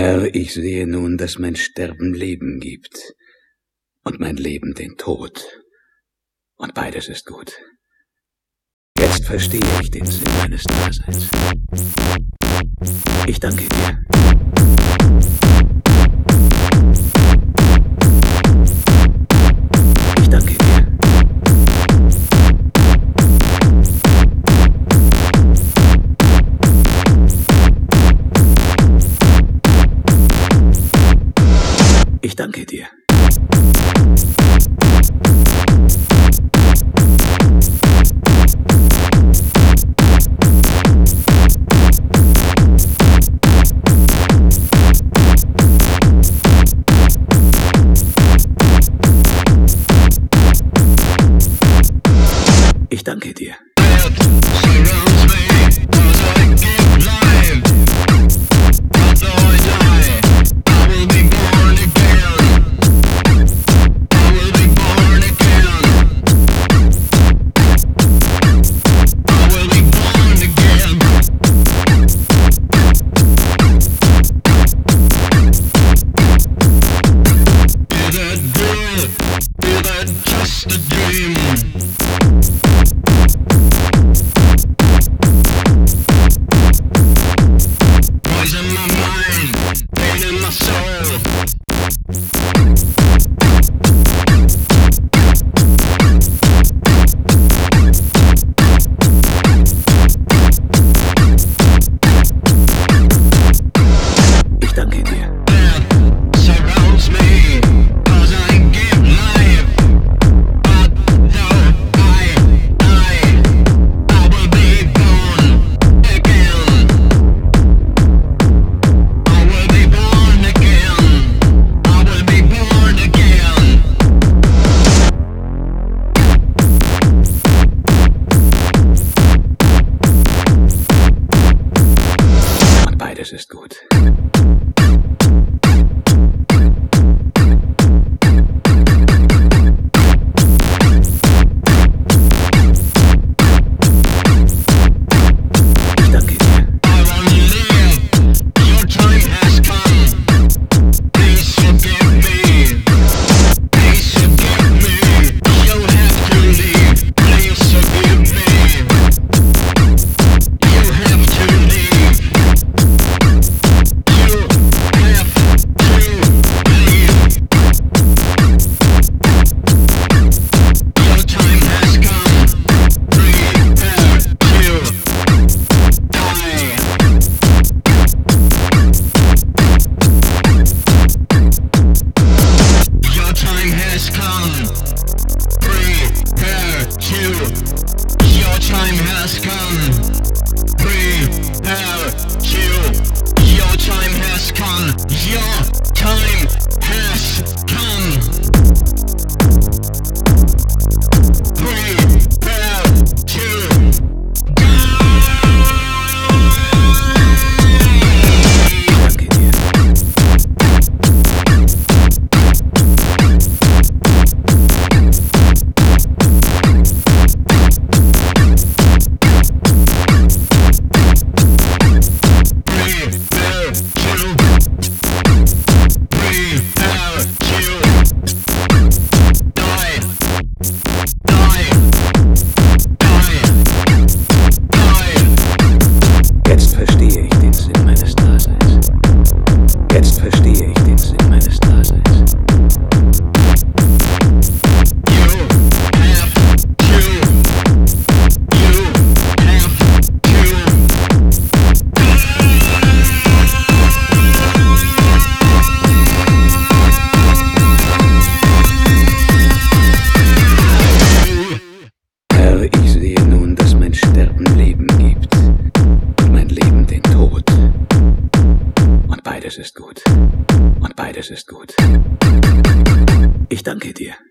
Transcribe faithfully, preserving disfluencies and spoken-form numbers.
Herr, ich sehe nun, dass mein Sterben Leben gibt und mein Leben den Tod. Und beides ist gut. Jetzt verstehe ich den Sinn meines Daseins. Ich danke dir. Ich danke dir. Ich danke dir. Ich danke dir. Just a dream. Noise in my mind, pain in my soul. Ich danke dir. Surrounds me, 'cause I give life. But though I die, I will be born again. I will be born again. I will be born again. Und beides ist gut. Ich danke dir. I wanna live. Your time has come. Please forgive me. Please forgive me. You have to leave. Please forgive me. You have to leave. You have to leave. Your time has come. Prepare to die. Your time has come. Prepare to. Your time has come. Prepare to. Your time has come. Your time has come. Prepare to die. Ich danke dir. Prepare to. Prepare to. Die. Die. Die. Die. Jetzt verstehe ich den Sinn meines Daseins. Jetzt verstehe ich den Sinn meines Daseins. You have to. You have to. Herr, ich sehe nun, dass mein Sterben Leben gibt und mein Leben den Tod. Und beides ist gut. Und beides ist gut. Ich danke dir.